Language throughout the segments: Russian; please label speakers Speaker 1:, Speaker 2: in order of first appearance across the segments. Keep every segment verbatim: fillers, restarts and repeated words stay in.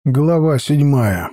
Speaker 1: Глава седьмая.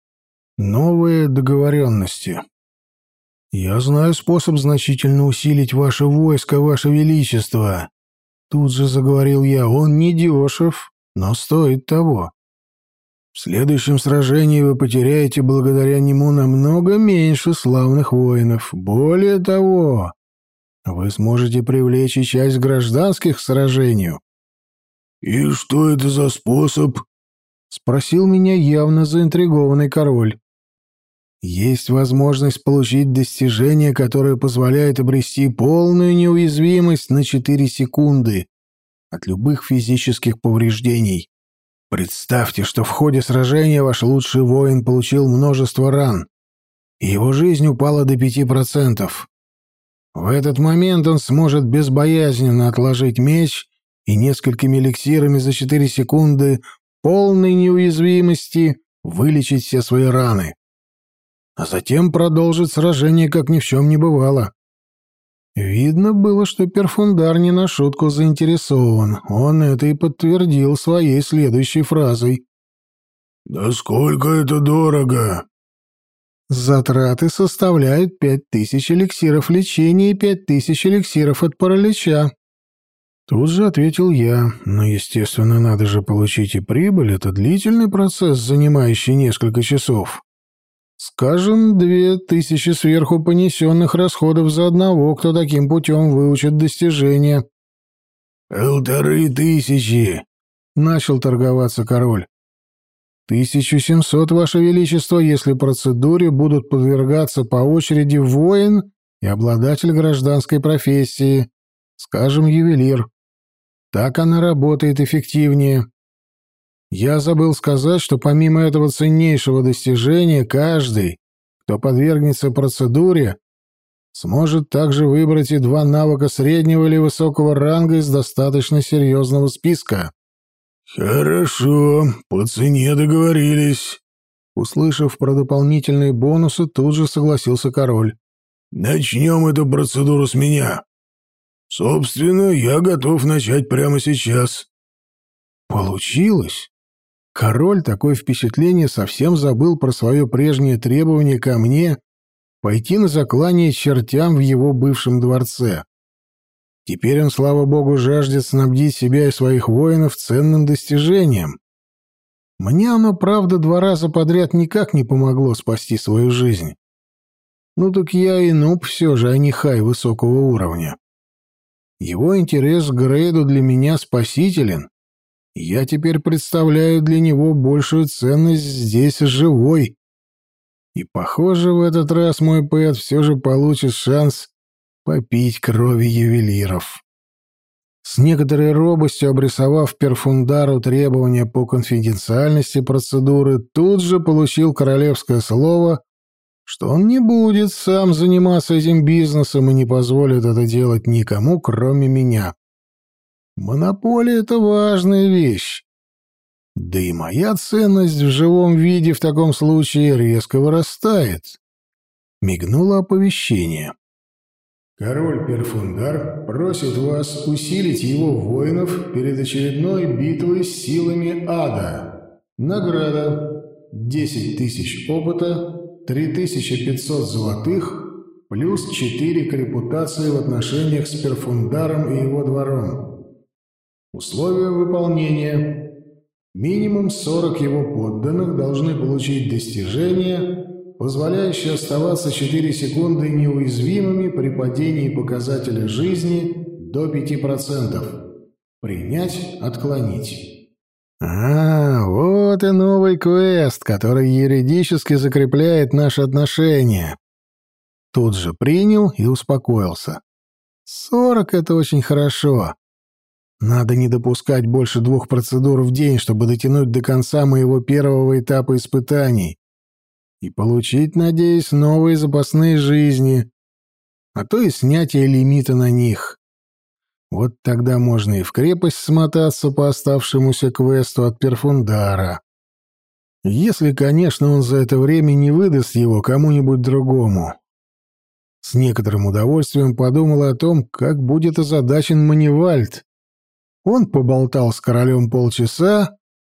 Speaker 1: Новые договоренности. «Я знаю способ значительно усилить ваше войско, ваше величество», — тут же заговорил я. «Он не дешев, но стоит того. В следующем сражении вы потеряете благодаря нему намного меньше славных воинов. Более того, вы сможете привлечь и часть гражданских к сражению».
Speaker 2: «И что это за способ?»
Speaker 1: — спросил меня явно заинтригованный король. «Есть возможность получить достижение, которое позволяет обрести полную неуязвимость на четыре секунды от любых физических повреждений. Представьте, что в ходе сражения ваш лучший воин получил множество ран, и его жизнь упала до пяти процентов. В этот момент он сможет безбоязненно отложить меч и несколькими эликсирами за четыре секунды полной неуязвимости вылечить все свои раны, а затем продолжить сражение, как ни в чем не бывало». Видно было, что Перфундар не на шутку заинтересован. Он это и подтвердил своей следующей фразой.
Speaker 2: «Насколько это дорого?»
Speaker 1: «Затраты составляют пять тысяч эликсиров лечения и пять тысяч эликсиров от паралича». Тут же ответил я. «Но, естественно, надо же получить и прибыль. Это длительный процесс, занимающий несколько часов. Скажем, две тысячи сверху понесенных расходов за одного, кто таким путем выучит достижения».
Speaker 2: «Полторы тысячи!»
Speaker 1: — начал торговаться король. «Тысячу семьсот, ваше величество, если процедуре будут подвергаться по очереди воин и обладатель гражданской профессии, скажем, ювелир. Так она работает эффективнее. Я забыл сказать, что помимо этого ценнейшего достижения, каждый, кто подвергнется процедуре, сможет также выбрать и два навыка среднего или высокого ранга из достаточно серьезного списка».
Speaker 2: «Хорошо, по цене договорились».
Speaker 1: Услышав про дополнительные бонусы, тут же согласился король.
Speaker 2: «Начнем эту процедуру с меня. Собственно, я готов начать прямо сейчас».
Speaker 1: Получилось. Король, такое впечатление, совсем забыл про свое прежнее требование ко мне пойти на заклание чертям в его бывшем дворце. Теперь он, слава богу, жаждет снабдить себя и своих воинов ценным достижением. Мне оно, правда, два раза подряд никак не помогло спасти свою жизнь. Ну так я и нуб все же, а не хай высокого уровня. Его интерес к Грейду для меня спасителен. Я теперь представляю для него большую ценность здесь живой. И, похоже, в этот раз мой Пэт все же получит шанс попить крови ювелиров. С некоторой робостью обрисовав Перфундару требования по конфиденциальности процедуры, тут же получил королевское слово, что он не будет сам заниматься этим бизнесом и не позволит это делать никому, кроме меня. Монополия — это важная вещь. Да и моя ценность в живом виде в таком случае резко вырастает. Мигнуло оповещение. «Король Перфундар просит вас усилить его воинов перед очередной битвой с силами ада. Награда — десять тысяч опыта, три тысячи пятьсот золотых, плюс четыре к репутации в отношениях с Перфундаром и его двором. Условия выполнения. Минимум сорок его подданных должны получить достижение, позволяющее оставаться четыре секунды неуязвимыми при падении показателя жизни до пяти процентов. Принять, отклонить». А, вот и новый квест, который юридически закрепляет наши отношения. Тут же принял и успокоился. Сорок — это очень хорошо. Надо не допускать больше двух процедур в день, чтобы дотянуть до конца моего первого этапа испытаний и получить, надеюсь, новые запасные жизни, а то и снятие лимита на них. Вот тогда можно и в крепость смотаться по оставшемуся квесту от Перфундара. Если, конечно, он за это время не выдаст его кому-нибудь другому. С некоторым удовольствием подумал о том, как будет озадачен Маневальд. Он поболтал с королем полчаса,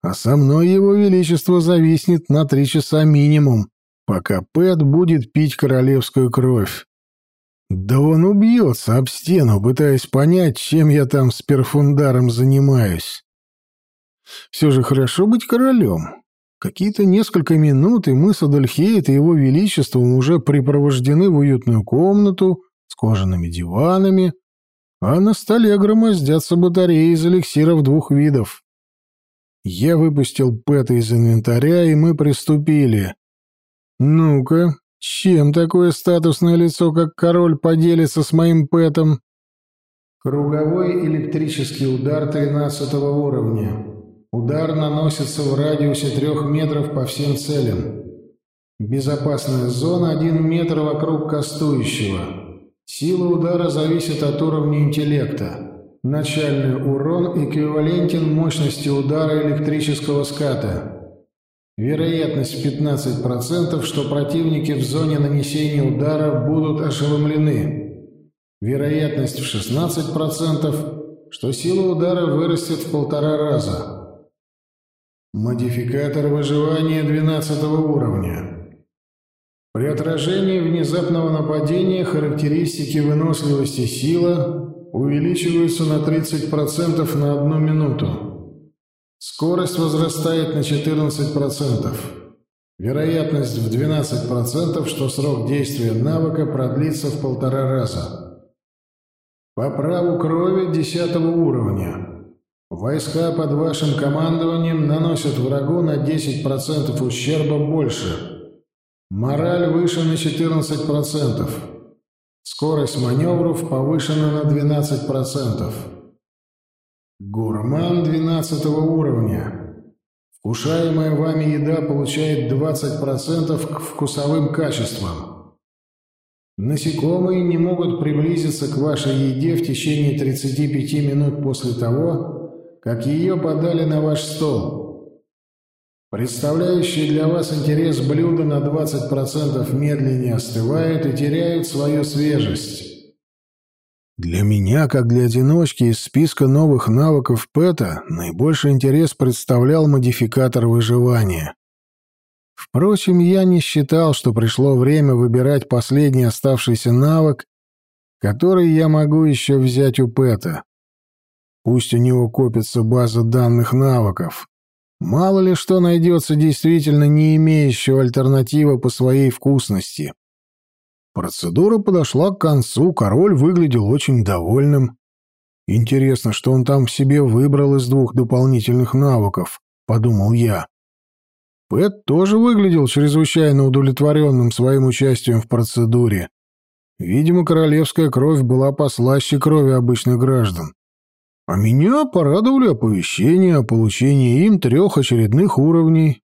Speaker 1: А со мной его величество зависнет на три часа минимум, пока Пэт будет пить королевскую кровь. Да он убьется об стену, пытаясь понять, чем я там с перфундаром занимаюсь. Все же хорошо быть королем. Какие-то несколько минут, и мы с Адальхейт и его величеством уже припровождены в уютную комнату с кожаными диванами, а на столе громоздятся батареи из эликсиров двух видов. Я выпустил Пэта из инвентаря, и мы приступили. Ну-ка, чем такое статусное лицо, как король, поделится с моим Пэтом? Круговой электрический удар тринадцатого уровня. Удар наносится в радиусе трех метров по всем целям. Безопасная зона один метр вокруг кастующего. Сила удара зависит от уровня интеллекта. Начальный урон эквивалентен мощности удара электрического ската. Вероятность пятнадцать процентов, что противники в зоне нанесения удара будут ошеломлены. Вероятность в шестнадцать процентов, что сила удара вырастет в полтора раза. Модификатор выживания двенадцатого уровня. При отражении внезапного нападения характеристики выносливости сила увеличиваются на тридцать процентов на одну минуту. Скорость возрастает на четырнадцать процентов. Вероятность в двенадцать процентов, что срок действия навыка продлится в полтора раза. По праву крови десятого уровня. Войска под вашим командованием наносят врагу на десять процентов ущерба больше. Мораль выше на четырнадцать процентов. Скорость маневров повышена на двенадцать процентов. Гурман двенадцатого уровня. Вкушаемая вами еда получает двадцать процентов к вкусовым качествам. Насекомые не могут приблизиться к вашей еде в течение тридцати пяти минут после того, как ее подали на ваш стол. Представляющие для вас интерес блюда на двадцать процентов медленнее остывают и теряют свою свежесть. Для меня, как для одиночки, из списка новых навыков Пэта наибольший интерес представлял модификатор выживания. Впрочем, я не считал, что пришло время выбирать последний оставшийся навык, который я могу еще взять у Пэта. Пусть у него копится база данных навыков. Мало ли что найдется действительно не имеющего альтернативы по своей вкусности. Процедура подошла к концу, король выглядел очень довольным. Интересно, что он там в себе выбрал из двух дополнительных навыков, подумал я. Пэт тоже выглядел чрезвычайно удовлетворенным своим участием в процедуре. Видимо, королевская кровь была послаще крови обычных граждан. А меня порадовали оповещения о получении им трех очередных уровней.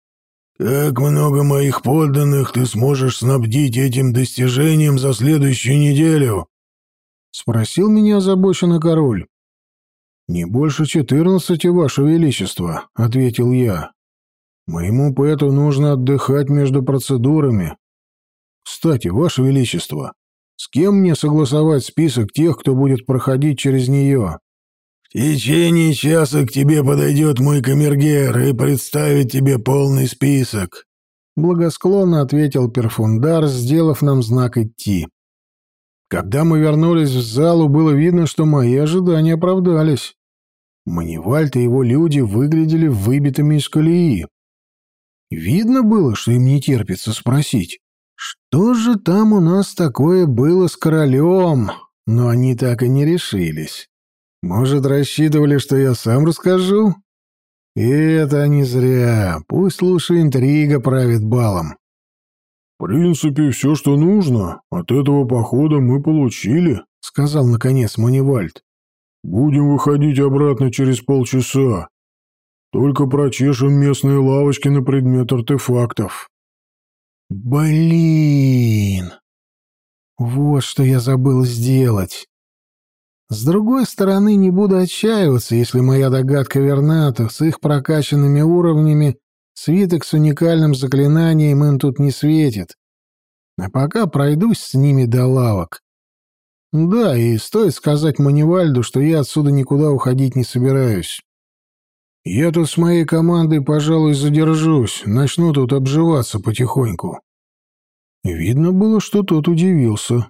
Speaker 2: «Как много моих подданных ты сможешь снабдить этим достижением за следующую неделю?»
Speaker 1: — спросил меня озабоченно король. «Не больше четырнадцати, Ваше Величество», — ответил я. «Моему Пэту нужно отдыхать между процедурами. Кстати, Ваше Величество, с кем мне согласовать список тех, кто будет проходить через нее?»
Speaker 2: «В течение часа к тебе подойдет мой камергер и представит тебе полный список»,
Speaker 1: — благосклонно ответил Перфундар, сделав нам знак идти. Когда мы вернулись в залу, было видно, что мои ожидания оправдались. Манивальд и его люди выглядели выбитыми из колеи. Видно было, что им не терпится спросить, что же там у нас такое было с королем, но они так и не решились. Может, рассчитывали, что я сам расскажу? И это не зря. Пусть лучше интрига правит балом.
Speaker 2: «В принципе, все, что нужно, от этого похода мы получили», —
Speaker 1: сказал, наконец, Манивальд.
Speaker 2: «Будем выходить обратно через полчаса. Только прочешем местные лавочки на предмет артефактов».
Speaker 1: «Блин! Вот что я забыл сделать. С другой стороны, не буду отчаиваться, если моя догадка верна, то с их прокачанными уровнями свиток с уникальным заклинанием им тут не светит. А пока пройдусь с ними до лавок. Да, и стоит сказать Манивальду, что я отсюда никуда уходить не собираюсь. Я тут с моей командой, пожалуй, задержусь, начну тут обживаться потихоньку». Видно было, что тот удивился.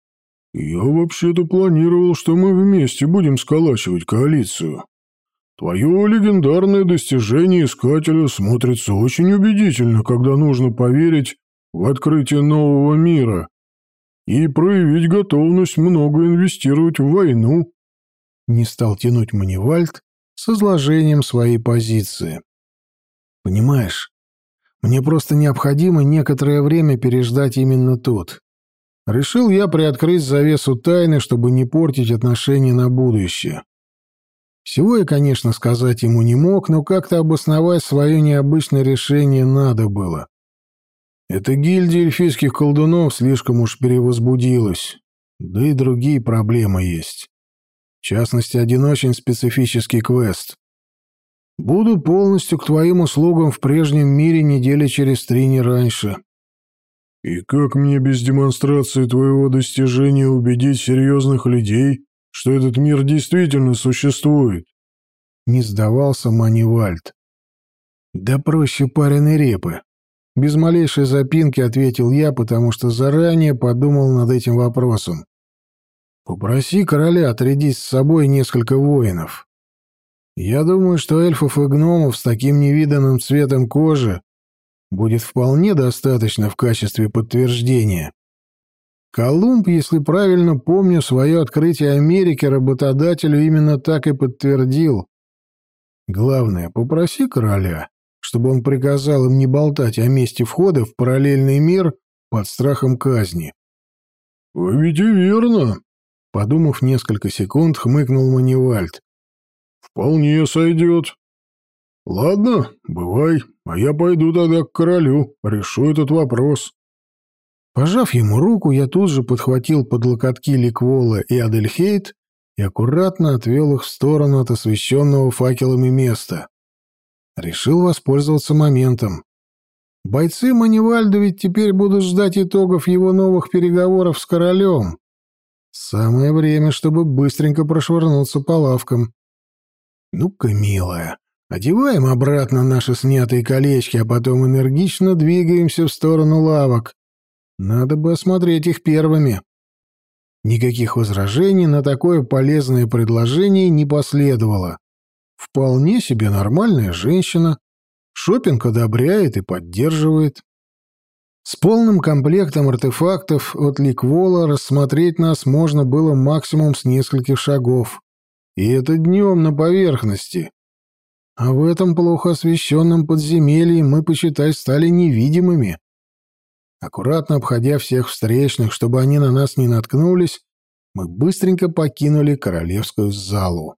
Speaker 2: «Я вообще-то планировал, что мы вместе будем сколачивать коалицию. Твое легендарное достижение Искателя смотрится очень убедительно, когда нужно поверить в открытие нового мира и проявить готовность много инвестировать в войну».
Speaker 1: Не стал тянуть Манивальд с изложением своей позиции. «Понимаешь, мне просто необходимо некоторое время переждать именно тут. Решил я приоткрыть завесу тайны, чтобы не портить отношения на будущее. Всего я, конечно, сказать ему не мог, но как-то обосновать свое необычное решение надо было. Эта гильдия эльфийских колдунов слишком уж перевозбудилась, да и другие проблемы есть. В частности, один очень специфический квест. Буду полностью к твоим услугам в прежнем мире недели через три, не раньше».
Speaker 2: «И как мне без демонстрации твоего достижения убедить серьезных людей, что этот мир действительно существует?»
Speaker 1: Не сдавался Манивальд. «Да проще пареной репы». Без малейшей запинки ответил я, потому что заранее подумал над этим вопросом. «Попроси короля отрядить с собой несколько воинов. Я думаю, что эльфов и гномов с таким невиданным цветом кожи будет вполне достаточно в качестве подтверждения. Колумб, если правильно помню, свое открытие Америки работодателю именно так и подтвердил. Главное, попроси короля, чтобы он приказал им не болтать о месте входа в параллельный мир под страхом казни».
Speaker 2: «А ведь и верно»,
Speaker 1: — подумав несколько секунд, хмыкнул Манивальд.
Speaker 2: «Вполне сойдет. Ладно, бывай, а я пойду тогда к королю, решу этот вопрос».
Speaker 1: Пожав ему руку, я тут же подхватил под локотки Ликвола и Адельхейт и аккуратно отвел их в сторону от освещенного факелами места. Решил воспользоваться моментом. Бойцы Манивальда ведь теперь будут ждать итогов его новых переговоров с королем. Самое время, чтобы быстренько прошвырнуться по лавкам. «Ну-ка, милая, одеваем обратно наши снятые колечки, а потом энергично двигаемся в сторону лавок. Надо бы осмотреть их первыми». Никаких возражений на такое полезное предложение не последовало. Вполне себе нормальная женщина. Шопинг одобряет и поддерживает. С полным комплектом артефактов от Ликвола рассмотреть нас можно было максимум с нескольких шагов. И это днем на поверхности. А в этом плохо освещенном подземелье мы, почитай, стали невидимыми. Аккуратно обходя всех встречных, чтобы они на нас не наткнулись, мы быстренько покинули королевскую залу.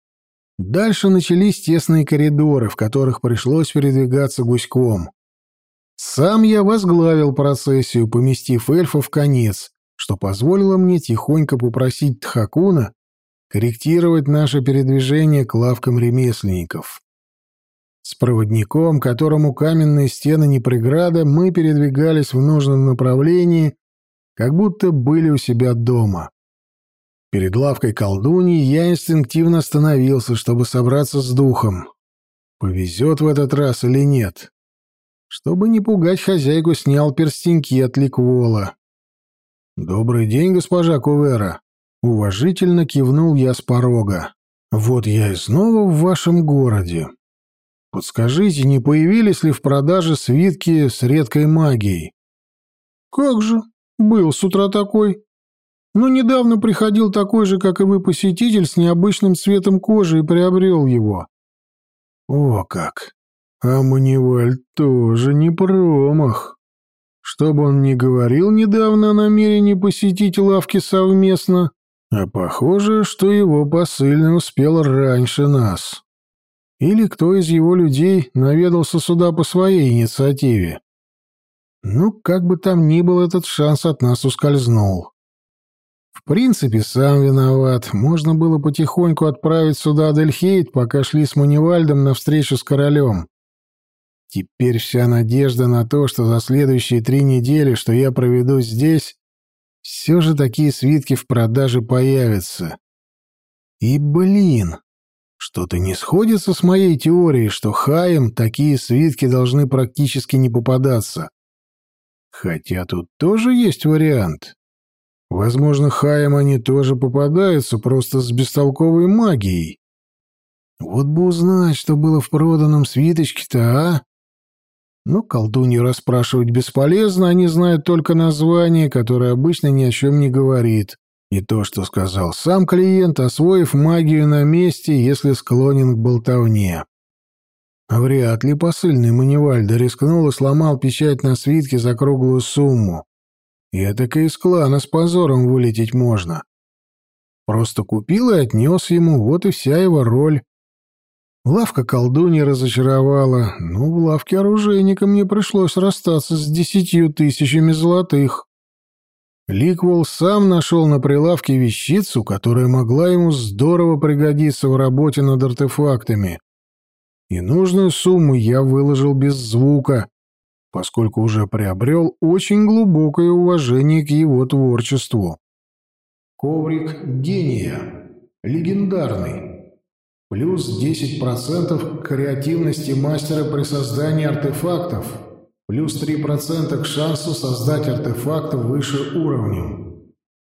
Speaker 1: Дальше начались тесные коридоры, в которых пришлось передвигаться гуськом. Сам я возглавил процессию, поместив эльфа в конец, что позволило мне тихонько попросить Тхакуна корректировать наше передвижение к лавкам ремесленников. С проводником, которому каменные стены не преграда, мы передвигались в нужном направлении, как будто были у себя дома. Перед лавкой колдуньи я инстинктивно остановился, чтобы собраться с духом. Повезет в этот раз или нет. Чтобы не пугать хозяйку, снял перстеньки от Ликвола. «Добрый день, госпожа Кувера!» Уважительно кивнул я с порога. «Вот я и снова в вашем городе. Подскажите, не появились ли в продаже свитки с редкой магией?» «Как же, был с утра такой. Но недавно приходил такой же, как и вы, посетитель с необычным цветом кожи и приобрел его». «О как! А Манивальд тоже не промах. Что бы он ни говорил недавно о намерении посетить лавки совместно, а похоже, что его посыльный успел раньше нас. Или кто из его людей наведался сюда по своей инициативе. Ну, как бы там ни был, этот шанс от нас ускользнул. В принципе, сам виноват. Можно было потихоньку отправить сюда Адельхейт, пока шли с Манивальдом на встречу с королем. Теперь вся надежда на то, что за следующие три недели, что я проведу здесь, все же такие свитки в продаже появятся. И, блин, Что-то не сходится с моей теорией, что хаям такие свитки должны практически не попадаться. Хотя тут тоже есть вариант. Возможно, хаям они тоже попадаются, просто с бестолковой магией. Вот бы узнать, что было в проданном свиточке-то, а? Но колдунью расспрашивать бесполезно, они знают только название, которое обычно ни о чем не говорит. И то, что сказал сам клиент, освоив магию на месте, если склонен к болтовне. Вряд ли посыльный Манивальдо рискнул и сломал печать на свитке за круглую сумму. И этак из клана с позором вылететь можно. Просто купил и отнес ему, вот и вся его роль. Лавка колдуньи разочаровала, но в лавке оружейника мне пришлось расстаться с десятью тысячами золотых. Ликвол сам нашел на прилавке вещицу, которая могла ему здорово пригодиться в работе над артефактами. И нужную сумму я выложил без звука, поскольку уже приобрел очень глубокое уважение к его творчеству. Коврик гения. Легендарный. Плюс десять процентов к креативности мастера при создании артефактов. Плюс три процента к шансу создать артефакт выше уровнем.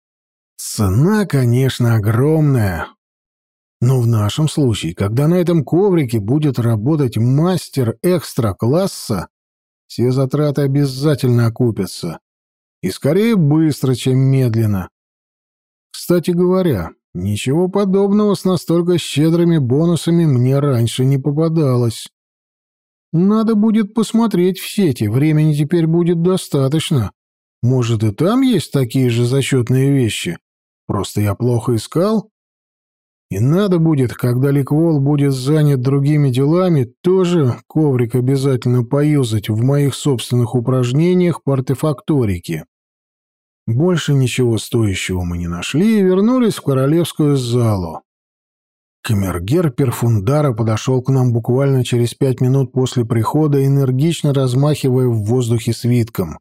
Speaker 1: Цена, конечно, огромная. Но в нашем случае, когда на этом коврике будет работать мастер экстра-класса, все затраты обязательно окупятся. И скорее быстро, чем медленно. Кстати говоря, ничего подобного с настолько щедрыми бонусами мне раньше не попадалось. Надо будет посмотреть в сети, времени теперь будет достаточно. Может, и там есть такие же зачетные вещи? Просто я плохо искал? И надо будет, когда Ликвол будет занят другими делами, тоже коврик обязательно поюзать в моих собственных упражнениях по артефакторике. Больше ничего стоящего мы не нашли и вернулись в королевскую залу. Камергер Перфундара подошел к нам буквально через пять минут после прихода, энергично размахивая в воздухе свитком.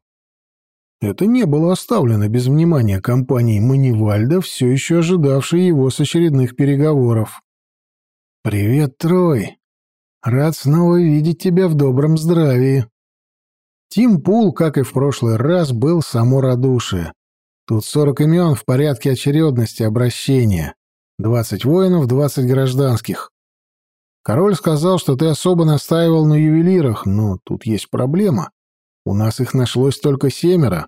Speaker 1: Это не было оставлено без внимания компании Манивальдо, все еще ожидавшей его с очередных переговоров. «Привет, Трой. Рад снова видеть тебя в добром здравии». Тим Пул, как и в прошлый раз, был само радушие. Тут сорок имен в порядке очередности обращения. Двадцать воинов, двадцать гражданских. Король сказал, что ты особо настаивал на ювелирах, но тут есть проблема. У нас их нашлось только семеро.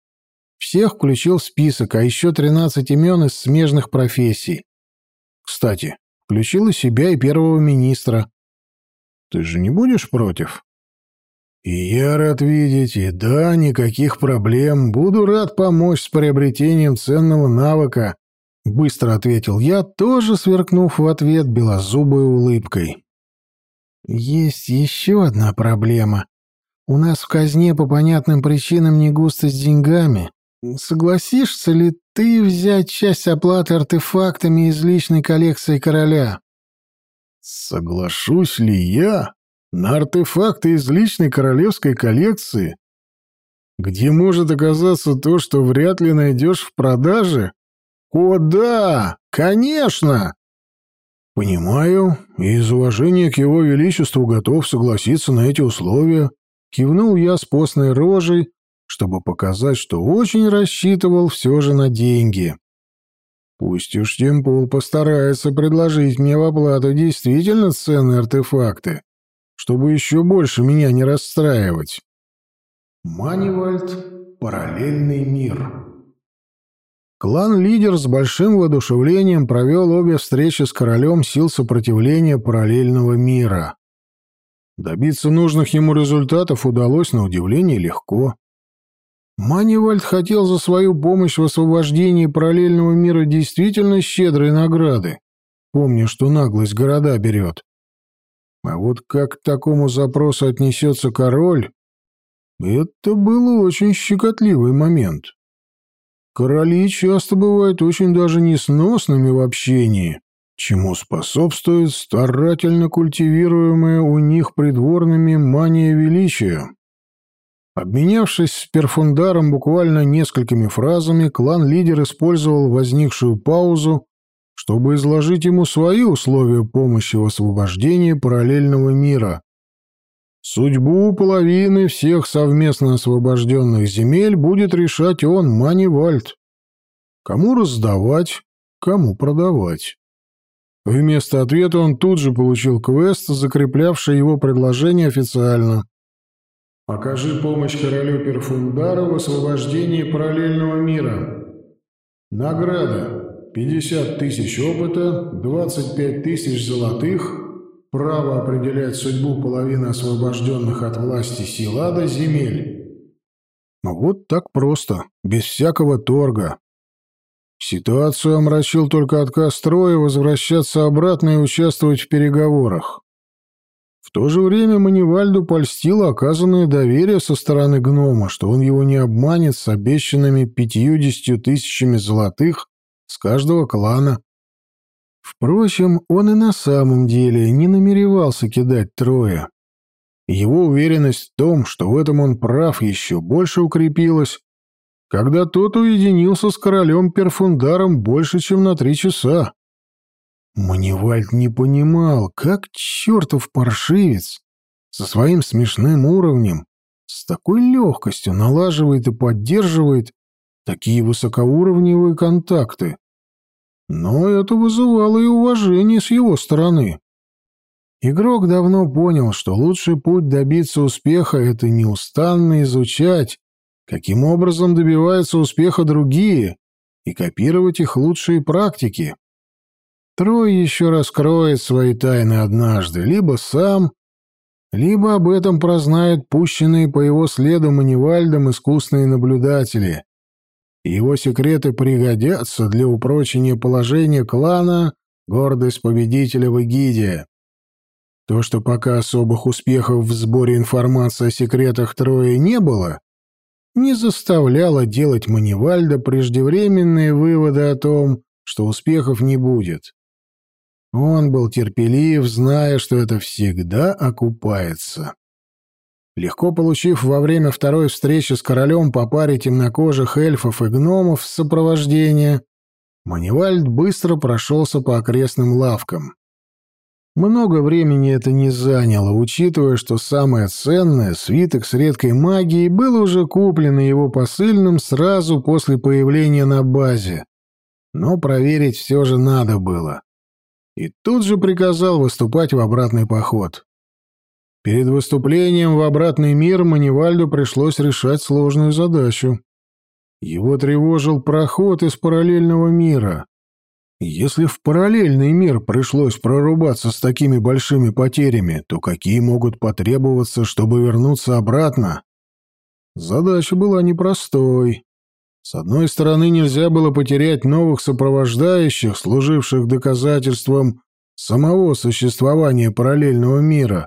Speaker 1: Всех включил в список, а еще тринадцать имен из смежных профессий. Кстати, включил и себя, и первого министра. Ты же не будешь против? И я рад видеть, и да, никаких проблем. Буду рад помочь с приобретением ценного навыка. Быстро ответил я, тоже сверкнув в ответ белозубой улыбкой. Есть еще одна проблема. У нас в казне по понятным причинам не густо с деньгами. Согласишься ли ты взять часть оплаты артефактами из личной коллекции короля? Соглашусь ли я на артефакты из личной королевской коллекции, где может оказаться то, что вряд ли найдешь в продаже? О, да, конечно! Понимаю, и из уважения к его величеству готов согласиться на эти условия. Кивнул я с постной рожей, чтобы показать, что очень рассчитывал все же на деньги. Пусть уж Тимпул постарается предложить мне в оплату действительно ценные артефакты, чтобы еще больше меня не расстраивать. Манивальд. Параллельный мир. Клан-лидер с большим воодушевлением провел обе встречи с королем сил сопротивления параллельного мира. Добиться нужных ему результатов удалось на удивление легко. Манивальд хотел за свою помощь в освобождении параллельного мира действительно щедрой награды, помня, что наглость города берет. А вот как к такому запросу отнесется король, это был очень щекотливый момент. Короли часто бывают очень даже несносными в общении, чему способствует старательно культивируемая у них придворными мания величия. Обменявшись с Перфундаром буквально несколькими фразами, клан-лидер использовал возникшую паузу, чтобы изложить ему свои условия помощи в освобождении параллельного мира. Судьбу половины всех совместно освобожденных земель будет решать он, Манивальд. Кому раздавать, кому продавать. Вместо ответа он тут же получил квест, закреплявший его предложение официально. «Покажи помощь королю Перфундара в освобождении параллельного мира. Награда. пятьдесят тысяч опыта, двадцать пять тысяч золотых, право определять судьбу половины освобожденных от власти сил ада земель». Ну вот так просто, без всякого торга. Ситуацию омрачил только отказ Троя возвращаться обратно и участвовать в переговорах. В то же время Манивальду польстило оказанное доверие со стороны гнома, что он его не обманет с обещанными пятьюдесятью тысячами золотых с каждого клана. Впрочем, он и на самом деле не намеревался кидать Троя. Его уверенность в том, что в этом он прав, еще больше укрепилась, когда тот уединился с королем Перфундаром больше, чем на три часа. Манивальд не понимал, как чертов паршивец со своим смешным уровнем с такой легкостью налаживает и поддерживает такие высокоуровневые контакты. Но это вызывало и уважение с его стороны. Игрок давно понял, что лучший путь добиться успеха — это неустанно изучать, каким образом добиваются успеха другие, и копировать их лучшие практики. Трой еще раскроет свои тайны однажды, либо сам, либо об этом прознают пущенные по его следу Манивальдом искусные наблюдатели. И его секреты пригодятся для упрочения положения клана «Гордость победителя в Эгиде». То, что пока особых успехов в сборе информации о секретах Троя не было, не заставляло делать Манивальда преждевременные выводы о том, что успехов не будет. Он был терпелив, зная, что это всегда окупается. Легко получив во время второй встречи с королем по паре темнокожих эльфов и гномов с сопровождения, Манивальд быстро прошелся по окрестным лавкам. Много времени это не заняло, учитывая, что самое ценное, свиток с редкой магией, было уже куплено его посыльным сразу после появления на базе. Но проверить все же надо было. И тут же приказал выступать в обратный поход. Перед выступлением в обратный мир Манивальду пришлось решать сложную задачу. Его тревожил проход из параллельного мира. Если в параллельный мир пришлось прорубаться с такими большими потерями, то какие могут потребоваться, чтобы вернуться обратно? Задача была непростой. С одной стороны, нельзя было потерять новых сопровождающих, служивших доказательством самого существования параллельного мира.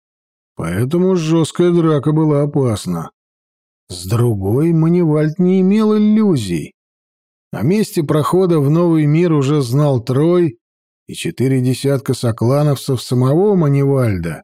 Speaker 1: Поэтому жесткая драка была опасна. С другой, Манивальд не имел иллюзий. О месте прохода в новый мир уже знал Трой и четыре десятка соклановцев самого Манивальда.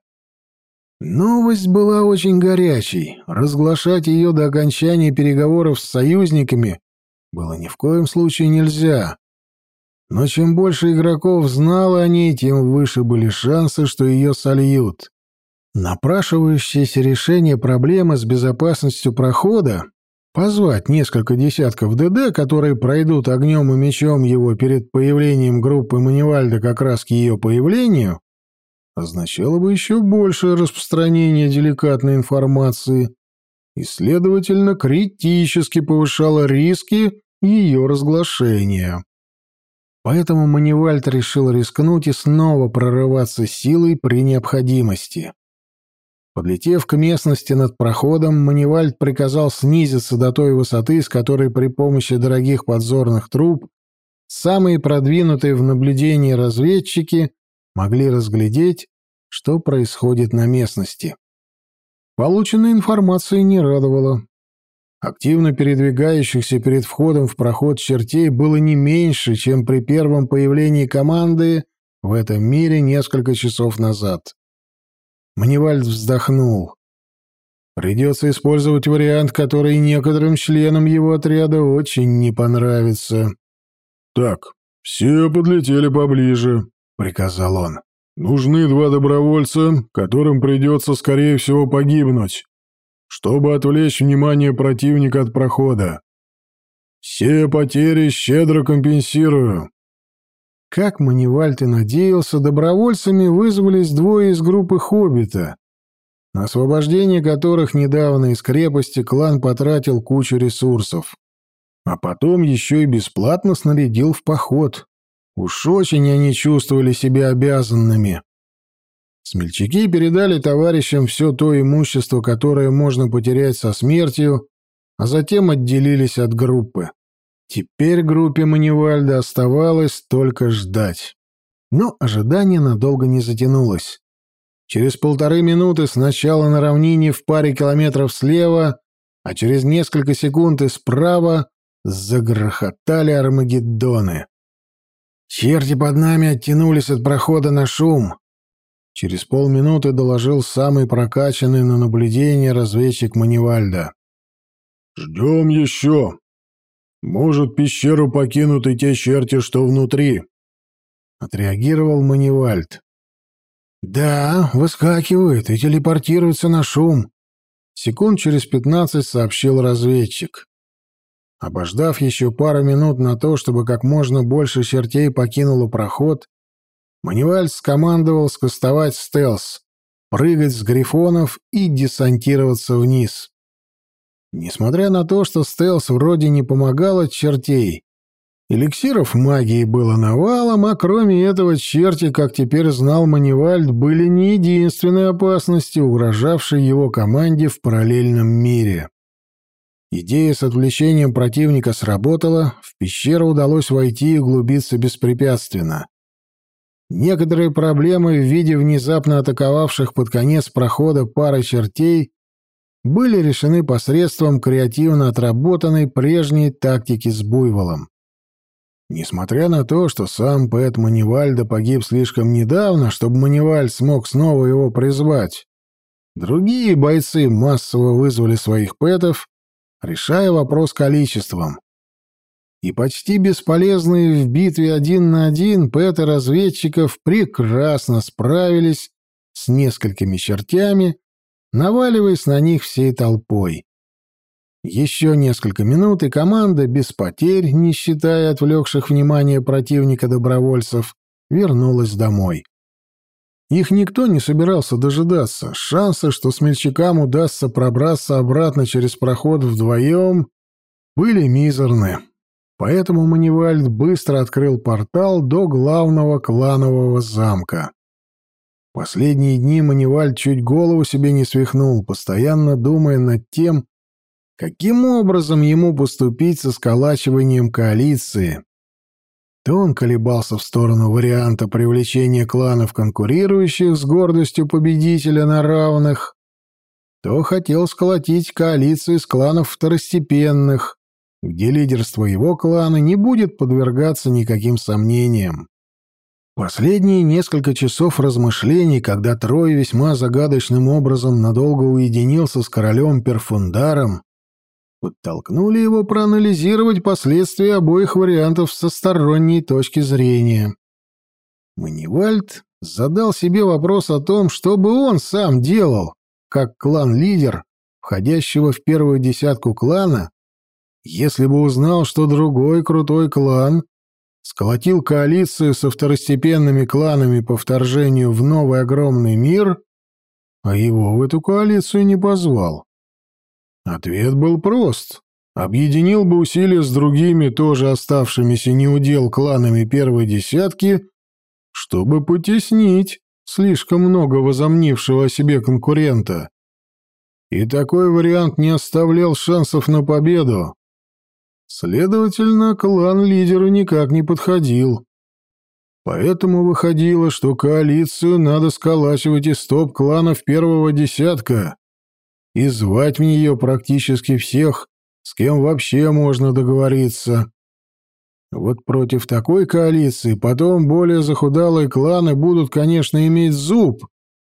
Speaker 1: Новость была очень горячей. Разглашать ее до окончания переговоров с союзниками было ни в коем случае нельзя. Но чем больше игроков знало о ней, тем выше были шансы, что ее сольют. Напрашивающееся решение проблемы с безопасностью прохода — позвать несколько десятков ДД, которые пройдут огнем и мечом его перед появлением группы Манивальда как раз к ее появлению — означало бы еще большее распространение деликатной информации и, следовательно, критически повышало риски ее разглашения. Поэтому Манивальд решил рискнуть и снова прорываться силой при необходимости. Подлетев к местности над проходом, Манивальд приказал снизиться до той высоты, с которой при помощи дорогих подзорных труб самые продвинутые в наблюдении разведчики могли разглядеть, что происходит на местности. Полученная информация не радовала. Активно передвигающихся перед входом в проход чертей было не меньше, чем при первом появлении команды в этом мире несколько часов назад. Манивальд вздохнул. Придется использовать вариант, который некоторым членам его отряда очень не понравится.
Speaker 2: «Так, «Все подлетели поближе», — приказал он. «Нужны два добровольца, которым придется, скорее всего, погибнуть, чтобы отвлечь внимание противника от прохода. Все потери щедро компенсирую».
Speaker 1: Как Маневальд и надеялся, добровольцами вызвались двое из группы «Хоббита», на освобождение которых недавно из крепости клан потратил кучу ресурсов. А потом еще и бесплатно снарядил в поход. Уж очень они чувствовали себя обязанными. Смельчаки передали товарищам все то имущество, которое можно потерять со смертью, а затем отделились от группы. Теперь группе Маневальда оставалось только ждать. Но ожидание надолго не затянулось. Через полторы минуты сначала на равнине в паре километров слева, а через несколько секунд и справа загрохотали армагеддоны. «Черти под нами оттянулись от прохода на шум», — через полминуты доложил самый прокачанный на наблюдение разведчик Маневальда.
Speaker 2: «Ждем еще. Может, пещеру покинут и те черти, что внутри», — отреагировал Маневальд.
Speaker 1: «Да, выскакивают и телепортируются на шум», — секунд через пятнадцать сообщил разведчик. Обождав еще пару минут на то, чтобы как можно больше чертей покинуло проход, Маневальд скомандовал скостовать стелс, прыгать с грифонов и десантироваться вниз. Несмотря на то, что стелс вроде не помогал от чертей, эликсиров магии было навалом, а кроме этого черти, как теперь знал Маневальд, были не единственной опасностью, угрожавшей его команде в параллельном мире. Идея с отвлечением противника сработала, в пещеру удалось войти и углубиться беспрепятственно. Некоторые проблемы в виде внезапно атаковавших под конец прохода пары чертей были решены посредством креативно отработанной прежней тактики с буйволом. Несмотря на то, что сам Пэт Маневальда погиб слишком недавно, чтобы Маневальд смог снова его призвать, другие бойцы массово вызвали своих пэтов, решая вопрос количеством. И почти бесполезные в битве один на один пэты разведчиков прекрасно справились с несколькими чертями, наваливаясь на них всей толпой. Еще несколько минут, и команда без потерь, не считая отвлекших внимание противника добровольцев, вернулась домой. Их никто не собирался дожидаться. Шансы, что смельчакам удастся пробраться обратно через проход вдвоем, были мизерны. Поэтому Маневальд быстро открыл портал до главного кланового замка. Последние дни Маневальд чуть голову себе не свихнул, постоянно думая над тем, каким образом ему поступить со сколачиванием коалиции. То он колебался в сторону варианта привлечения кланов, конкурирующих с гордостью победителя на равных, то хотел сколотить коалицию из кланов второстепенных, где лидерство его клана не будет подвергаться никаким сомнениям. Последние несколько часов размышлений, когда Трой весьма загадочным образом надолго уединился с королем Перфундаром, подтолкнули его проанализировать последствия обоих вариантов со сторонней точки зрения. Маневальд задал себе вопрос о том, что бы он сам делал, как клан-лидер, входящего в первую десятку клана, если бы узнал, что другой крутой клан сколотил коалицию со второстепенными кланами по вторжению в новый огромный мир, а его в эту коалицию не позвал. Ответ был прост. Объединил бы усилия с другими, тоже оставшимися неудел кланами первой десятки, чтобы потеснить слишком много возомнившего о себе конкурента. И такой вариант не оставлял шансов на победу. Следовательно, клан лидеру никак не подходил. Поэтому выходило, что коалицию надо сколачивать из топ-кланов первого десятка и звать в нее практически всех, с кем вообще можно договориться. Вот против такой коалиции потом более захудалые кланы будут, конечно, иметь зуб,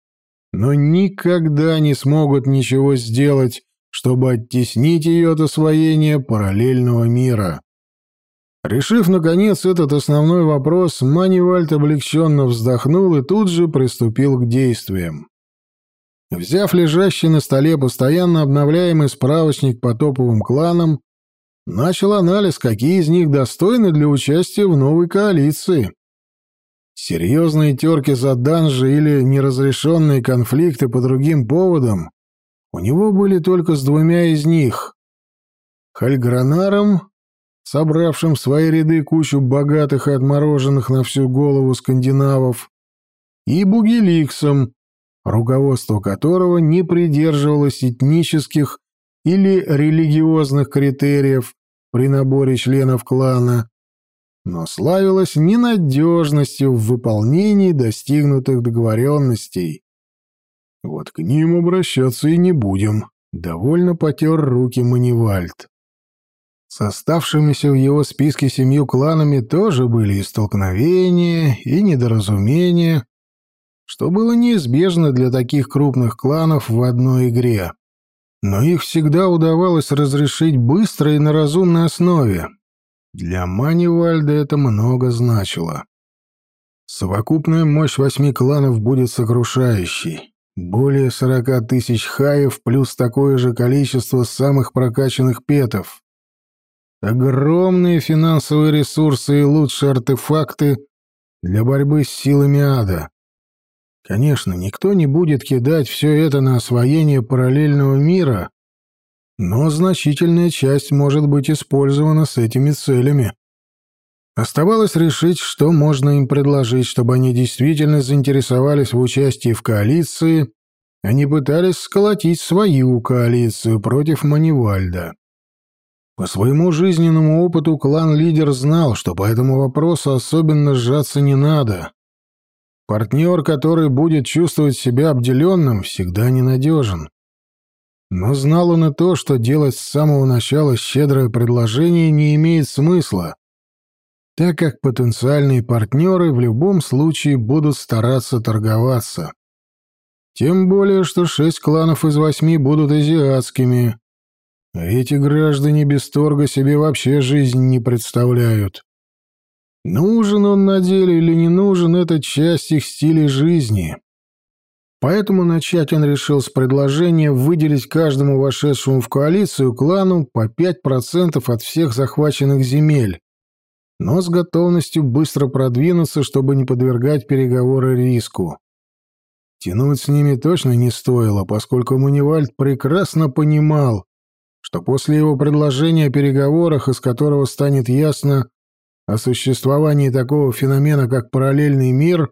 Speaker 1: но никогда не смогут ничего сделать, чтобы оттеснить ее от освоения параллельного мира. Решив, наконец, этот основной вопрос, Манивальд облегченно вздохнул и тут же приступил к действиям. Взяв лежащий на столе постоянно обновляемый справочник по топовым кланам, начал анализ, какие из них достойны для участия в новой коалиции. Серьезные терки за данжи или неразрешенные конфликты по другим поводам у него были только с двумя из них — Хальгранаром, собравшим в свои ряды кучу богатых и отмороженных на всю голову скандинавов, и Бугеликсом, руководство которого не придерживалось этнических или религиозных критериев при наборе членов клана, но славилось ненадежностью в выполнении достигнутых договоренностей. Вот к ним обращаться и не будем, довольно потер руки Манивальд. С оставшимися в его списке семью кланами тоже были и столкновения, и недоразумения, что было неизбежно для таких крупных кланов в одной игре. Но их всегда удавалось разрешить быстро и на разумной основе. Для Манивальда это много значило. Совокупная мощь восьми кланов будет сокрушающей. Более сорока тысяч хаев плюс такое же количество самых прокачанных петов. Огромные финансовые ресурсы и лучшие артефакты для борьбы с силами ада. Конечно, никто не будет кидать все это на освоение параллельного мира, но значительная часть может быть использована с этими целями. Оставалось решить, что можно им предложить, чтобы они действительно заинтересовались в участии в коалиции, а не пытались сколотить свою коалицию против Манивальда. По своему жизненному опыту клан-лидер знал, что по этому вопросу особенно сжаться не надо. Партнер, который будет чувствовать себя обделенным, всегда ненадежен. Но знал он и то, что делать с самого начала щедрое предложение не имеет смысла, так как потенциальные партнеры в любом случае будут стараться торговаться. Тем более, что шесть кланов из восьми будут азиатскими, а эти граждане без торга себе вообще жизнь не представляют. Нужен он на деле или не нужен — это часть их стиля жизни. Поэтому начать он решил с предложения выделить каждому вошедшему в коалицию клану по пять процентов от всех захваченных земель, но с готовностью быстро продвинуться, чтобы не подвергать переговоры риску. Тянуть с ними точно не стоило, поскольку Манивальд прекрасно понимал, что после его предложения о переговорах, из которого станет ясно о существовании такого феномена, как параллельный мир,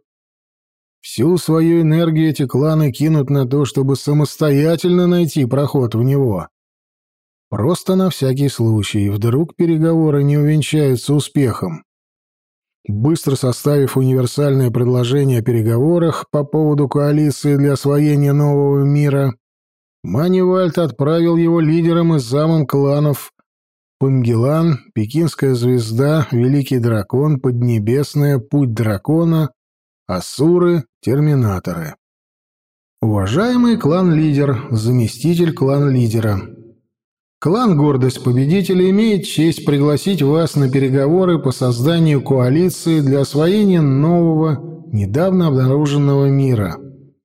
Speaker 1: всю свою энергию эти кланы кинут на то, чтобы самостоятельно найти проход в него. Просто на всякий случай, вдруг переговоры не увенчаются успехом. Быстро составив универсальное предложение о переговорах по поводу коалиции для освоения нового мира, Манивальд отправил его лидерам и замам кланов Пангелан, Пекинская звезда, Великий дракон, Поднебесная, Путь дракона, Асуры, Терминаторы. Уважаемый клан-лидер, заместитель клан-лидера. Клан «Гордость Победителя» имеет честь пригласить вас на переговоры по созданию коалиции для освоения нового, недавно обнаруженного мира.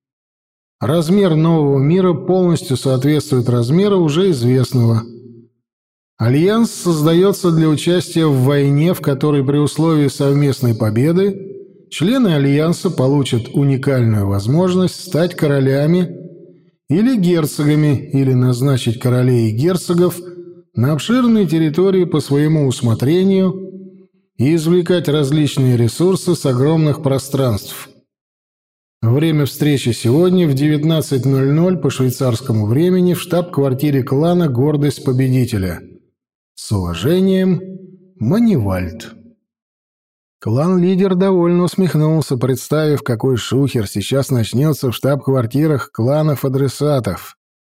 Speaker 1: Размер нового мира полностью соответствует размеру уже известного. Альянс создается для участия в войне, в которой при условии совместной победы члены Альянса получат уникальную возможность стать королями или герцогами, или назначить королей и герцогов на обширной территории по своему усмотрению и извлекать различные ресурсы с огромных пространств. Время встречи сегодня в девятнадцать ноль ноль по швейцарскому времени в штаб-квартире клана «Гордость Победителя». С уважением, Манивальд. Клан-лидер довольно усмехнулся, представив, какой шухер сейчас начнется в штаб-квартирах кланов-адресатов.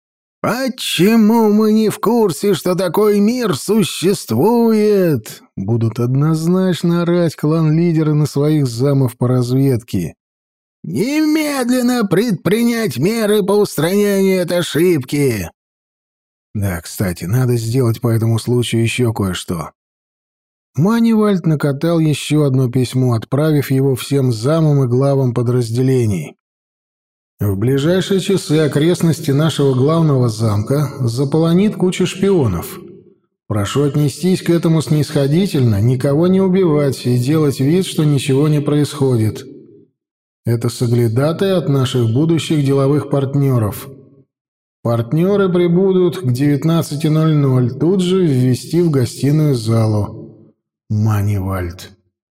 Speaker 1: «Почему мы не в курсе, что такой мир существует?» Будут однозначно орать клан-лидеры на своих замов по разведке. «Немедленно предпринять меры по устранению этой ошибки!» Да, кстати, надо сделать по этому случаю еще кое-что. Манивальд накатал еще одно письмо, отправив его всем замам и главам подразделений. В ближайшие часы окрестности нашего главного замка заполонит куча шпионов. Прошу отнестись к этому снисходительно, никого не убивать и делать вид, что ничего не происходит. Это соглядатые от наших будущих деловых партнеров. Партнеры прибудут к девятнадцати ноль-ноль, тут же ввести в гостиную залу. Манивальд.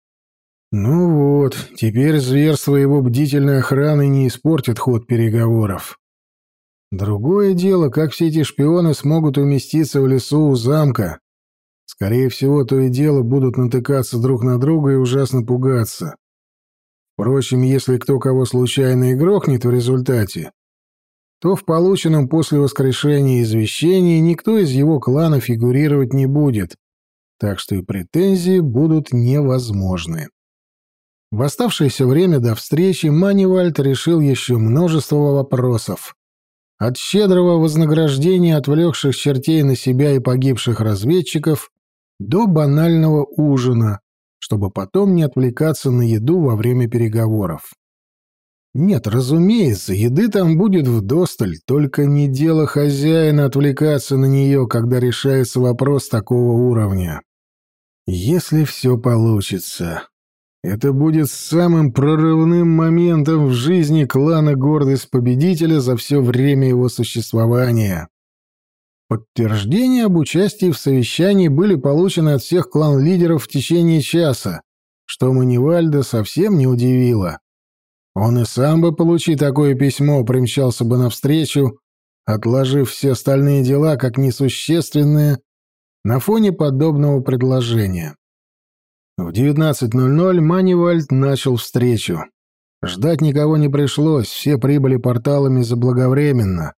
Speaker 1: Ну вот, теперь зверство его бдительной охраны не испортит ход переговоров. Другое дело, как все эти шпионы смогут уместиться в лесу у замка. Скорее всего, то и дело будут натыкаться друг на друга и ужасно пугаться. Впрочем, если кто кого случайно и грохнет в результате, то в полученном после воскрешения извещении никто из его клана фигурировать не будет, так что и претензии будут невозможны. В оставшееся время до встречи Манивальд решил еще множество вопросов. От щедрого вознаграждения отвлекших чертей на себя и погибших разведчиков до банального ужина, чтобы потом не отвлекаться на еду во время переговоров. Нет, разумеется, еды там будет вдосталь, только не дело хозяина отвлекаться на нее, когда решается вопрос такого уровня. Если все получится, это будет самым прорывным моментом в жизни клана «Гордость Победителя» за все время его существования. Подтверждения об участии в совещании были получены от всех клан-лидеров в течение часа, что Манивальда совсем не удивило. Он и сам бы, получив такое письмо, примчался бы навстречу, отложив все остальные дела как несущественные на фоне подобного предложения. В девятнадцать ноль-ноль Манивальд начал встречу. Ждать никого не пришлось, все прибыли порталами заблаговременно.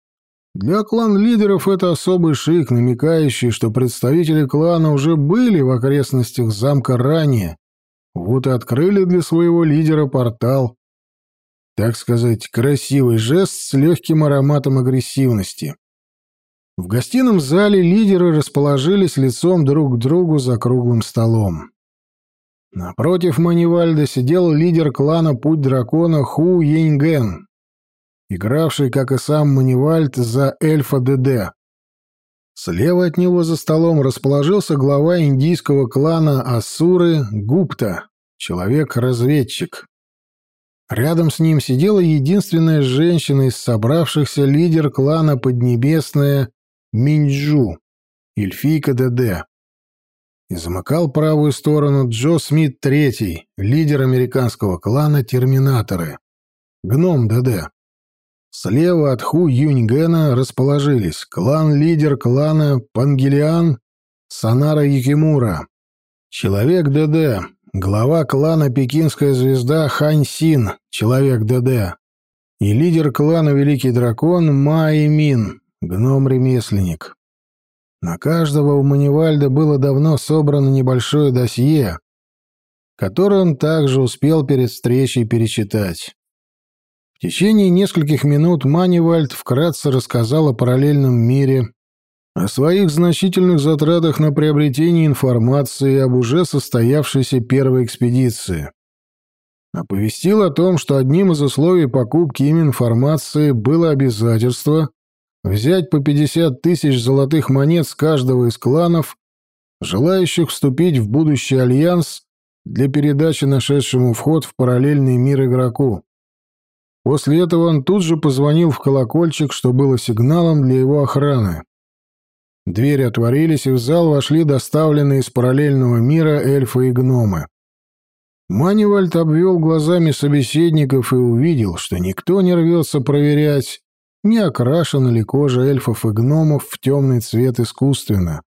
Speaker 1: Для клан-лидеров это особый шик, намекающий, что представители клана уже были в окрестностях замка ранее, вот и открыли для своего лидера портал. Так сказать, красивый жест с легким ароматом агрессивности. В гостином зале лидеры расположились лицом друг к другу за круглым столом. Напротив Манивальда сидел лидер клана Путь Дракона Ху Яньген, игравший, как и сам Манивальд, за эльфа ДД. Слева от него за столом расположился глава индийского клана Асуры Гупта, человек-разведчик. Рядом с ним сидела единственная женщина из собравшихся, лидер клана Поднебесная Минджу, эльфийка ДД. И замыкал правую сторону Джо Смит третий, лидер американского клана Терминаторы, гном ДД. Слева от Ху Юньгена расположились клан-лидер клана Пангелиан Санара Юкимура, человек ДД, глава клана Пекинская звезда Хань Син, человек ДД, и лидер клана Великий Дракон Маи Мин, гном-ремесленник. На каждого у Манивальда было давно собрано небольшое досье, которое он также успел перед встречей перечитать. В течение нескольких минут Манивальд вкратце рассказал о параллельном мире, о своих значительных затратах на приобретение информации и об уже состоявшейся первой экспедиции. Оповестил о том, что одним из условий покупки им информации было обязательство взять по пятьдесят тысяч золотых монет с каждого из кланов, желающих вступить в будущий альянс для передачи нашедшему вход в параллельный мир игроку. После этого он тут же позвонил в колокольчик, что было сигналом для его охраны. Двери отворились, и в зал вошли доставленные из параллельного мира эльфы и гномы. Манивальд обвел глазами собеседников и увидел, что никто не рвется проверять, не окрашена ли кожа эльфов и гномов в темный цвет искусственно.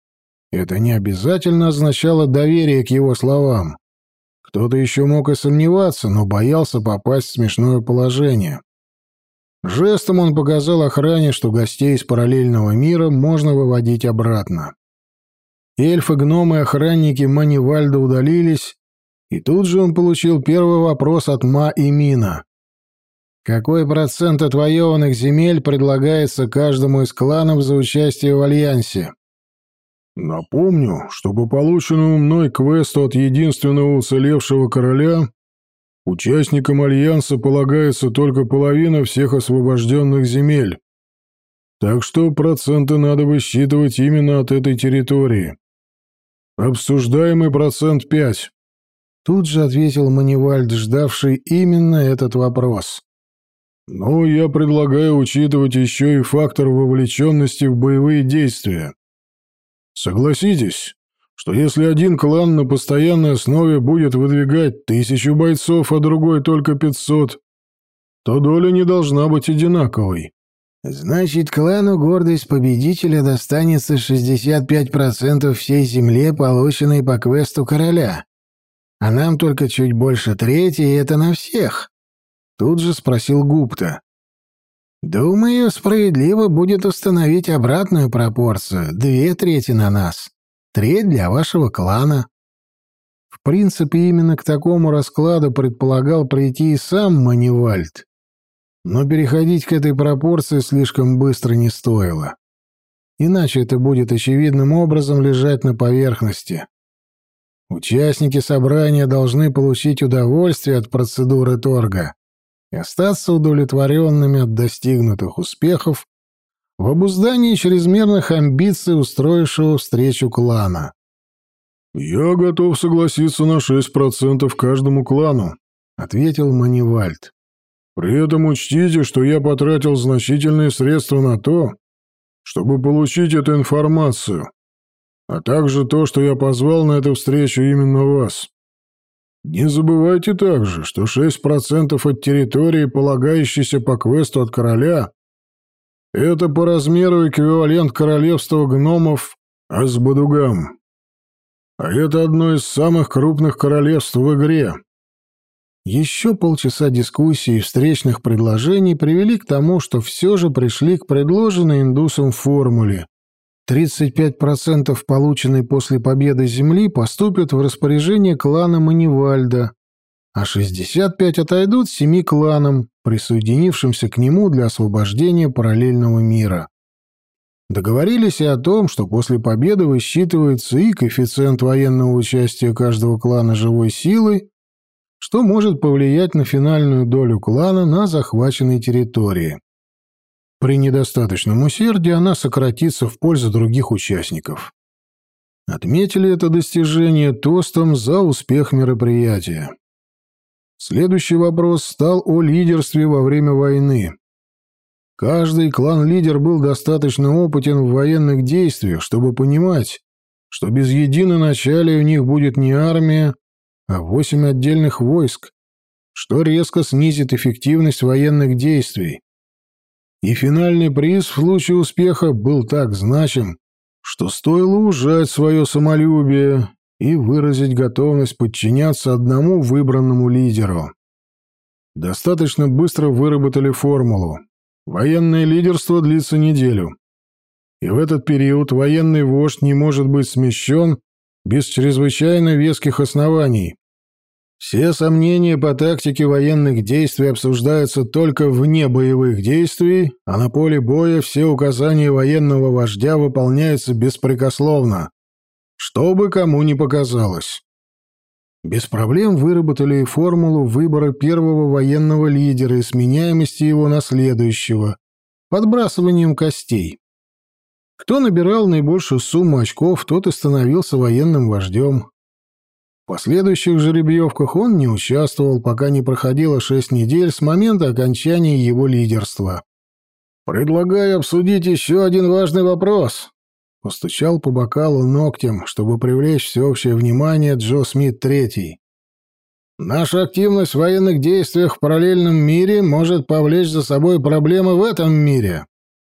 Speaker 1: Это не обязательно означало доверие к его словам. Кто-то еще мог и сомневаться, но боялся попасть в смешное положение. Жестом он показал охране, что гостей из параллельного мира можно выводить обратно. Эльфы, гномы и охранники Манивальда удалились, и тут же он получил первый вопрос от Ма и Мина. «Какой процент отвоеванных земель предлагается каждому из кланов за участие в альянсе?»
Speaker 2: Напомню, что по полученному мной квесту от единственного уцелевшего короля участникам Альянса полагается только половина всех освобожденных земель. Так что проценты надо высчитывать именно от этой территории. Обсуждаемый процент пять.
Speaker 1: Тут же ответил Манивальд, ждавший именно этот вопрос.
Speaker 2: Но я предлагаю учитывать еще и фактор вовлеченности в боевые действия. Согласитесь, что если один клан на постоянной основе будет выдвигать тысячу бойцов, а другой только пятьсот, то доля не должна быть одинаковой.
Speaker 1: Значит, клану «Гордость Победителя» достанется шестьдесят пять процентов всей земли, полученной по квесту короля. А нам только чуть больше трети, и это на всех. Тут же спросил Гупта. Думаю, справедливо будет установить обратную пропорцию. Две трети на нас. Треть для вашего клана. В принципе, именно к такому раскладу предполагал прийти и сам Манивальд. Но переходить к этой пропорции слишком быстро не стоило. Иначе это будет очевидным образом лежать на поверхности. Участники собрания должны получить удовольствие от процедуры торга и остаться удовлетворенными от достигнутых успехов в обуздании чрезмерных амбиций устроившего встречу клана.
Speaker 2: «Я готов согласиться на шесть процентов каждому клану», — ответил Манивальд. «При этом учтите, что я потратил значительные средства на то, чтобы получить эту информацию, а также то, что я позвал на эту встречу именно вас. Не забывайте также, что шесть процентов от территории, полагающейся по квесту от короля, это по размеру эквивалент королевства гномов Азбадугам. А это одно из самых крупных королевств в игре».
Speaker 1: Еще полчаса дискуссий и встречных предложений привели к тому, что все же пришли к предложенной индусам формуле. тридцать пять процентов полученной после победы земли поступят в распоряжение клана Манивальда, а шестьдесят пять процентов отойдут семи кланам, присоединившимся к нему для освобождения параллельного мира. Договорились и о том, что после победы высчитывается и коэффициент военного участия каждого клана живой силой, что может повлиять на финальную долю клана на захваченной территории. При недостаточном усердии она сократится в пользу других участников. Отметили это достижение тостом за успех мероприятия. Следующий вопрос стал о лидерстве во время войны. Каждый клан-лидер был достаточно опытен в военных действиях, чтобы понимать, что без единоначалия у них будет не армия, а восемь отдельных войск, что резко снизит эффективность военных действий. И финальный приз в случае успеха был так значим, что стоило ужать свое самолюбие и выразить готовность подчиняться одному выбранному лидеру. Достаточно быстро выработали формулу. Военное лидерство длится неделю. И в этот период военный вождь не может быть смещен без чрезвычайно веских оснований. Все сомнения по тактике военных действий обсуждаются только вне боевых действий, а на поле боя все указания военного вождя выполняются беспрекословно, что бы кому ни показалось. Без проблем выработали и формулу выбора первого военного лидера и сменяемости его на следующего, подбрасыванием костей. Кто набирал наибольшую сумму очков, тот и становился военным вождем. В последующих жеребьевках он не участвовал, пока не проходило шесть недель с момента окончания его лидерства. «Предлагаю обсудить еще один важный вопрос», — постучал по бокалу ногтем, чтобы привлечь всеобщее внимание Джо Смит третий. «Наша активность в военных действиях в параллельном мире может повлечь за собой проблемы в этом мире.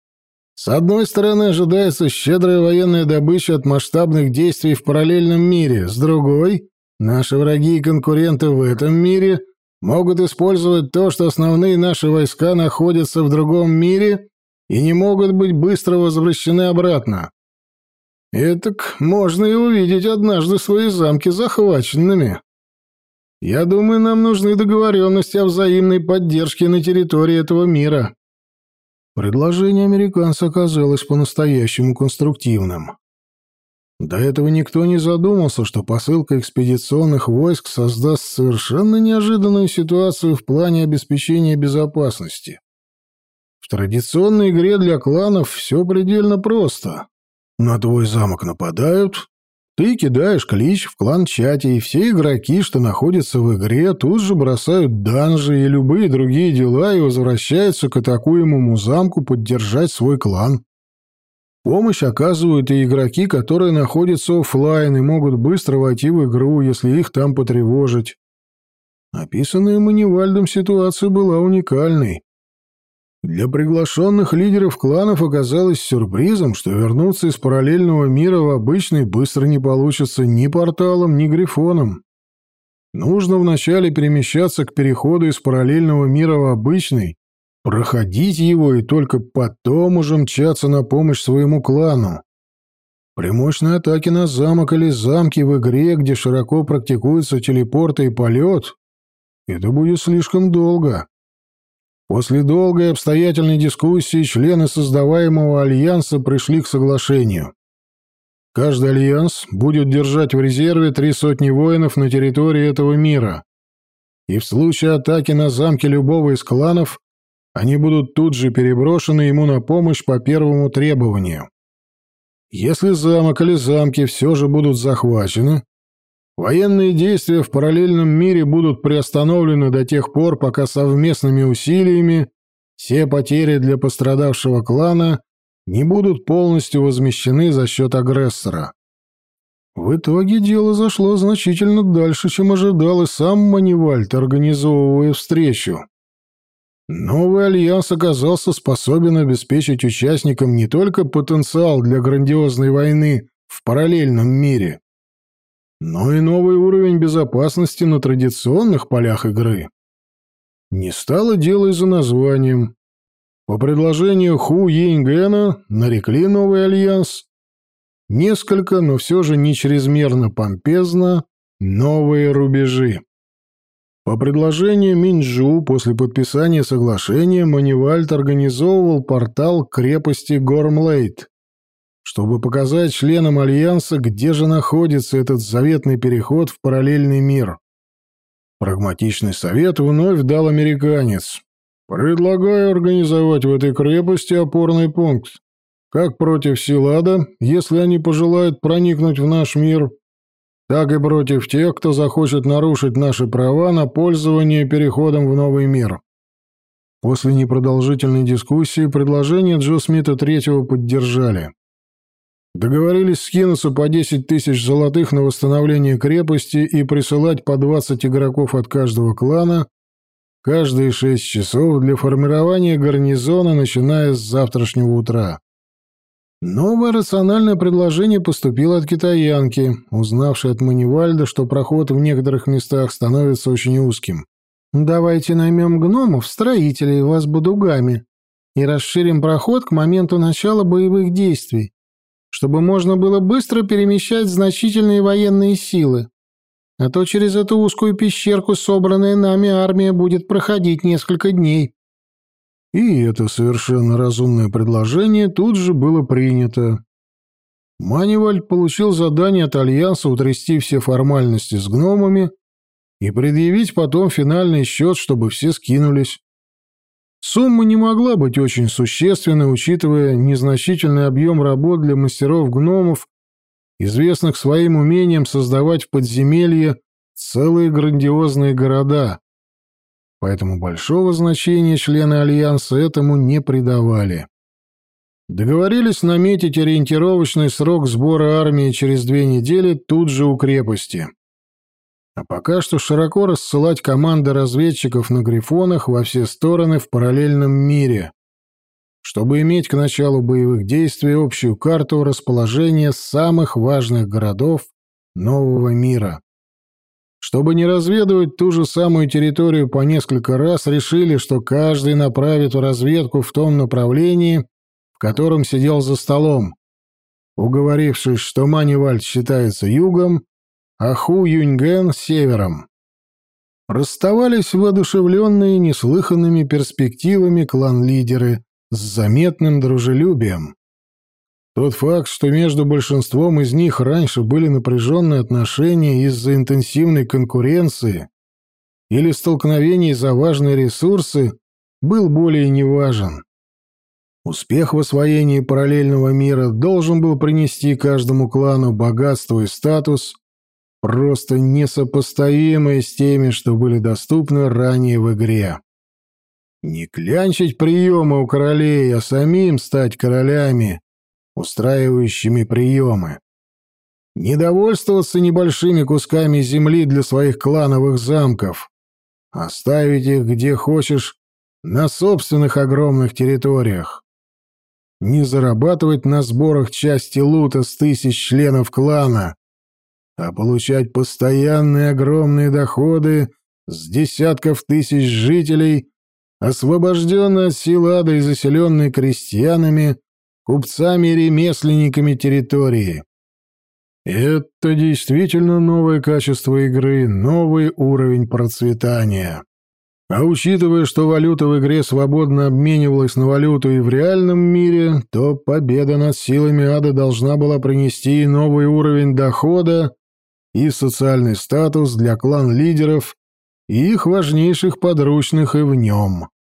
Speaker 1: С одной стороны, ожидается щедрая военная добыча от масштабных действий в параллельном мире, с другой — наши враги и конкуренты в этом мире могут использовать то, что основные наши войска находятся в другом мире и не могут быть быстро возвращены обратно. Этак можно и увидеть однажды свои замки захваченными. Я думаю, нам нужны договоренности о взаимной поддержке на территории этого мира». Предложение американца оказалось по-настоящему конструктивным. До этого никто не задумался, что посылка экспедиционных войск создаст совершенно неожиданную ситуацию в плане обеспечения безопасности. В традиционной игре для кланов все предельно просто. На твой замок нападают, ты кидаешь клич в клан-чате, и все игроки, что находятся в игре, тут же бросают данжи и любые другие дела и возвращаются к атакуемому замку поддержать свой клан. Помощь оказывают и игроки, которые находятся офлайн и могут быстро войти в игру, если их там потревожить. Описанная Манивальдом ситуация была уникальной. Для приглашенных лидеров кланов оказалось сюрпризом, что вернуться из параллельного мира в обычный быстро не получится ни порталом, ни грифоном. Нужно вначале перемещаться к переходу из параллельного мира в обычный, проходить его и только потом уже мчаться на помощь своему клану. При мощной атаке на замок или замки в игре, где широко практикуются телепорты и полет, это будет слишком долго. После долгой и обстоятельной дискуссии члены создаваемого альянса пришли к соглашению. Каждый альянс будет держать в резерве три сотни воинов на территории этого мира, и в случае атаки на замки любого из кланов они будут тут же переброшены ему на помощь по первому требованию. Если замок или замки все же будут захвачены, военные действия в параллельном мире будут приостановлены до тех пор, пока совместными усилиями все потери для пострадавшего клана не будут полностью возмещены за счет агрессора. В итоге дело зашло значительно дальше, чем ожидал и сам Манивальд, организовывая встречу. Новый альянс оказался способен обеспечить участникам не только потенциал для грандиозной войны в параллельном мире, но и новый уровень безопасности на традиционных полях игры. Не стало дела и за названием. По предложению Ху Йингэна нарекли новый альянс несколько, но все же не чрезмерно помпезно, «Новые рубежи». По предложению Минджу после подписания соглашения Манивальд организовывал портал к крепости Гормлейд, чтобы показать членам Альянса, где же находится этот заветный переход в параллельный мир. Прагматичный совет вновь дал американец. «Предлагаю организовать в этой крепости опорный пункт, как против Силада, если они пожелают проникнуть в наш мир, так и против тех, кто захочет нарушить наши права на пользование переходом в новый мир». После непродолжительной дискуссии предложение Джо Смита третьего поддержали. Договорились скинуться по десять тысяч золотых на восстановление крепости и присылать по двадцать игроков от каждого клана каждые шесть часов для формирования гарнизона, начиная с завтрашнего утра. Новое рациональное предложение поступило от китаянки, узнавшей от Манивальда, что проход в некоторых местах становится очень узким. «Давайте наймем гномов, строителей в Азбудугаме, и расширим проход к моменту начала боевых действий, чтобы можно было быстро перемещать значительные военные силы. А то через эту узкую пещерку собранная нами армия будет проходить несколько дней». И это совершенно разумное предложение тут же было принято. Манивальд получил задание от Альянса утрясти все формальности с гномами и предъявить потом финальный счет, чтобы все скинулись. Сумма не могла быть очень существенной, учитывая незначительный объем работ для мастеров-гномов, известных своим умением создавать в подземелье целые грандиозные города. Поэтому большого значения члены Альянса этому не придавали. Договорились наметить ориентировочный срок сбора армии через две недели тут же у крепости. А пока что широко рассылать команды разведчиков на грифонах во все стороны в параллельном мире, чтобы иметь к началу боевых действий общую карту расположения самых важных городов нового мира. Чтобы не разведывать ту же самую территорию по несколько раз, решили, что каждый направит в разведку в том направлении, в котором сидел за столом, уговорившись, что Манивальд считается югом, а Ху Юньгэн — севером. Расставались воодушевленные неслыханными перспективами клан-лидеры с заметным дружелюбием. Тот факт, что между большинством из них раньше были напряженные отношения из-за интенсивной конкуренции или столкновений за важные ресурсы, был более неважен. Успех в освоении параллельного мира должен был принести каждому клану богатство и статус, просто несопоставимые с теми, что были доступны ранее в игре. Не клянчить приемы у королей, а самим стать королями, устраивающими приемы. Не довольствоваться небольшими кусками земли для своих клановых замков, оставить их где хочешь на собственных огромных территориях. Не зарабатывать на сборах части лута с тысяч членов клана, а получать постоянные огромные доходы с десятков тысяч жителей, освобожденные от сил ада и заселенные крестьянами, купцами и ремесленниками территории. Это действительно новое качество игры, новый уровень процветания. А учитывая, что валюта в игре свободно обменивалась на валюту и в реальном мире, то победа над силами ада должна была принести и новый уровень дохода, и социальный статус для клан-лидеров и их важнейших подручных и в нем.